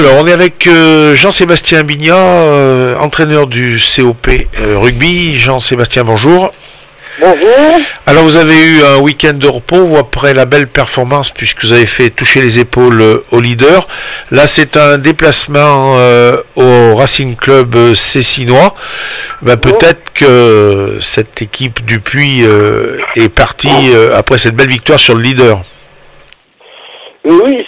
Alors, on est avec Jean-Sébastien Bignat, entraîneur du COP rugby. Jean-Sébastien, bonjour. Bonjour. Alors, vous avez eu un week-end de repos après la belle performance puisque vous avez fait toucher les épaules au leader. Là, c'est un déplacement au Racing Club Cessinois. Peut-être que cette équipe du Puy est partie après cette belle victoire sur le leader. Oui,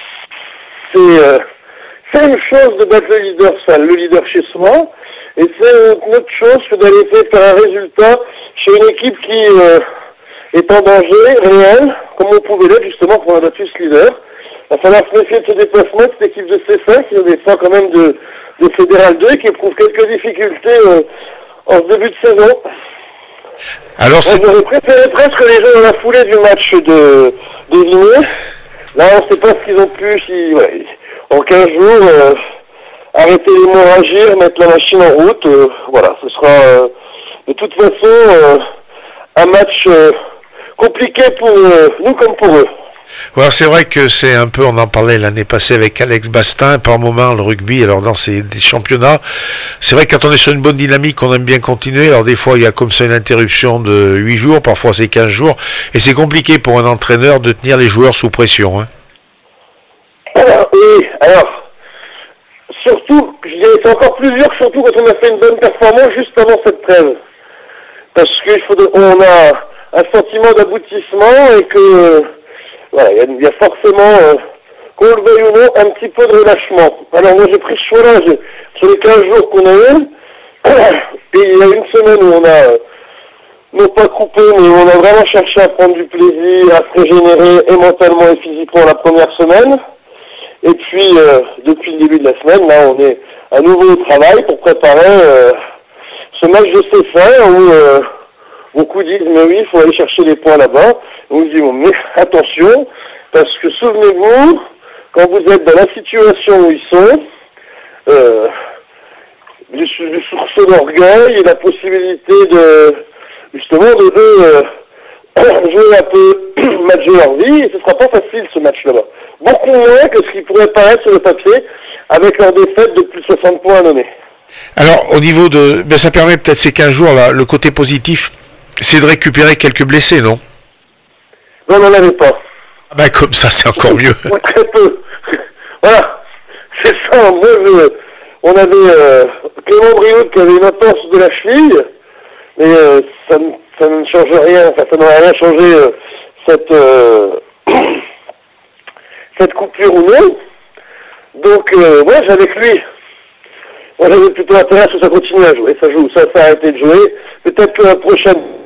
c'est une chose de battre le leader chez soi, et c'est une autre chose que d'aller faire un résultat chez une équipe qui est en danger réel, comme on pouvait l'être justement pour un battu ce leader. Il va falloir se méfier de ce déplacement, de cette équipe de C5, qui a des fois quand même de Fédéral 2, qui éprouve quelques difficultés en ce début de saison. Alors, j'aurais préféré presque les jeux dans la foulée du match de Vignes. Là, on ne sait pas ce qu'ils ont pu, en 15 jours, arrêter l'hémorragie, mettre la machine en route. Voilà, ce sera de toute façon un match compliqué pour nous comme pour eux. Ouais, c'est vrai que c'est un peu, on en parlait l'année passée avec Alex Bastin, par moment le rugby, alors dans des championnats, c'est vrai que quand on est sur une bonne dynamique, on aime bien continuer, alors des fois il y a comme ça une interruption de 8 jours, parfois c'est 15 jours, et c'est compliqué pour un entraîneur de tenir les joueurs sous pression. Hein. Oui, alors, surtout, je dirais c'est encore plus dur, surtout quand on a fait une bonne performance juste avant cette trêve. Parce qu'on a un sentiment d'aboutissement et que voilà, il y a forcément, qu'on le veuille ou non, un petit peu de relâchement. Alors moi j'ai pris ce choix-là, sur les 15 jours qu'on a eu, et il y a une semaine où on a, non pas coupé, mais on a vraiment cherché à prendre du plaisir, à se régénérer et mentalement et physiquement la première semaine. Et puis, depuis le début de la semaine, là on est à nouveau au travail pour préparer ce match de C5 où beaucoup disent, mais oui, il faut aller chercher les points là-bas. On nous dit, mais attention, parce que souvenez-vous, quand vous êtes dans la situation où ils sont, du source d'orgueil et la possibilité de, justement, de jouer un peu, match de leur vie, et ce ne sera pas facile ce match là-bas. Beaucoup moins que ce qui pourrait paraître sur le papier, avec leur défaite de plus de 60 points à donner. Alors, au niveau de, ça permet peut-être ces 15 jours, là, le côté positif, c'est de récupérer quelques blessés, non? Non, on n'en avait pas. Comme ça, c'est encore mieux. Ouais, très peu. Voilà. C'est ça. Moi, on avait Clément Brioude qui avait une entorse de la cheville, mais ça ne change rien. Enfin, ça n'aurait rien changé cette coupure ou non. Donc, moi, j'avais lui. Moi, j'avais plutôt intérêt à ce que ça continue à jouer. Ça a arrêté de jouer. Peut-être que la prochaine